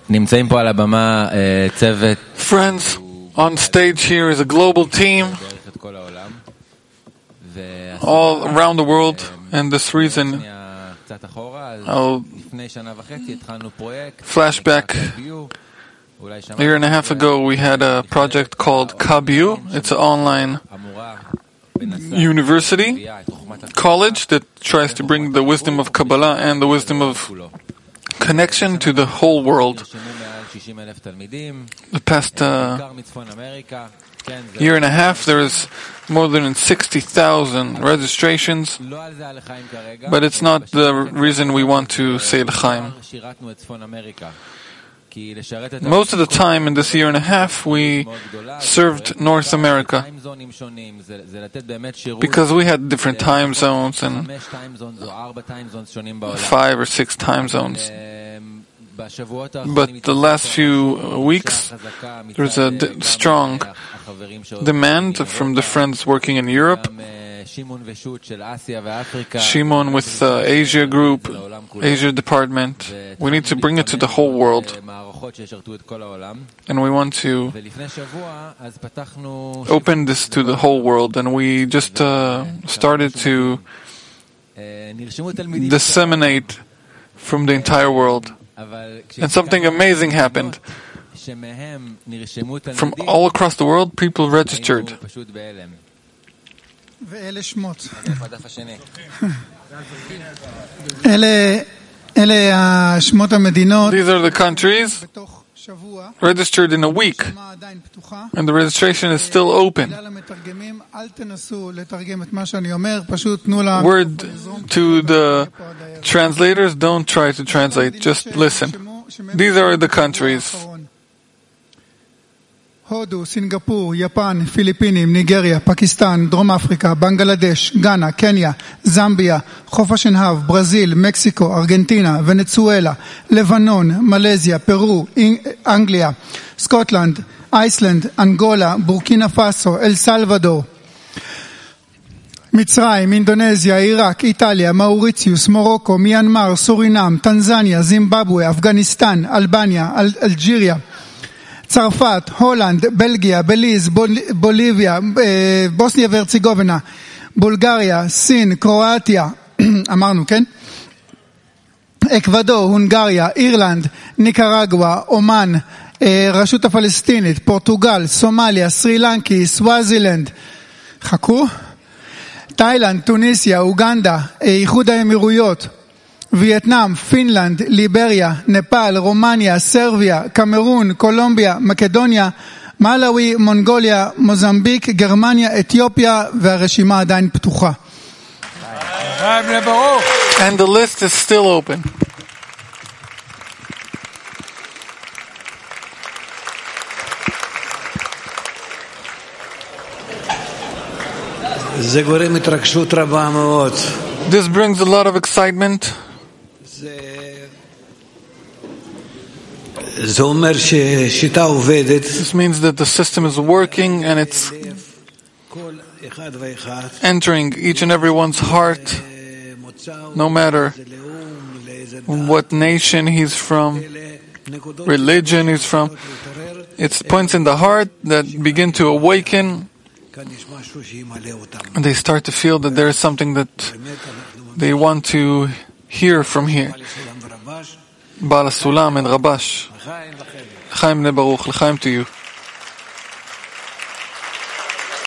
Friends, on stage here is a global team all around the world, and this reason I'll flashback. A year and a half ago we had a project called Kabiu. It's an online university, college that tries to bring the wisdom of Kabbalah and the wisdom of connection to the whole world. The past year and a half there is more than 60,000 registrations, but it's not the reason we want to say L'chaim. Most of the time in this year and a half we served North America because we had different time zones and 5 or 6 time zones. But the last few weeks there's a strong demand from the friends working in Europe. Shimon with Asia Group, Asia Department. We need to bring it to the whole world. And we want to open this to the whole world. And we just started to disseminate from the entire world. And something amazing happened. From all across the world, people registered. These are the countries registered in a week, and the registration is still open. Word to the translators, don't try to translate, just listen. These are the countries: הודו, סינגפור, יפן, פיליפינים, ניגריה, פקיסטן, דרום אפריקה, בנגלדש, גאנה, קניה, זמביה, חוף השנהב, ברזיל, מקסיקו, ארגנטינה, ונצואלה, לבנון, מלזיה, פרו, אנגליה, סקוטלנד, איסלנד, אנגולה, בורקינה פאסו, אל סלבדור, מצרים, אינדונזיה, עיראק, איטליה, מאוריציוס, מורוקו, מיינמר, סורינם, טנזניה, זימבבואה, אפגניסטן, אלבניה, אלג'יריה, צרפת, הולנד, בלגיה, בליז, בוליביה, בוסניה והרצגובינה, בולגריה, סין, קרואטיה, אמרנו, כן? אקוודור, הונגריה, אירלנד, ניקרגואה, אומן, רשות הפלסטינית, פורטוגל, סומליה, סרי לנקי, סוואזילנד, חכו, תאילנד, טוניסיה, אוגנדה, איחוד האמירויות, וייטנאם, פינלנד, ליבריה, נפאל, רומניה, סרביה, קמרון, קולומביה, מקדוניה, מלאווי, מונגוליה, מוזמביק, גרמניה, אתיופיה, והרשימה עדיין פתוחה. And the list is still open. זה גורם התרגשות רבה מאוד. This brings a lot of excitement. זה אומר ששיטה עובדת. This means that the system is working and it's entering each and everyone's heart, no matter what nation he's from, religion he's from. It's points in the heart that begin to awaken, and they start to feel that there is something that they want to hear from here. Baal Sulam and Rabash. L'chaim Bnei Baruch, l'chaim to you.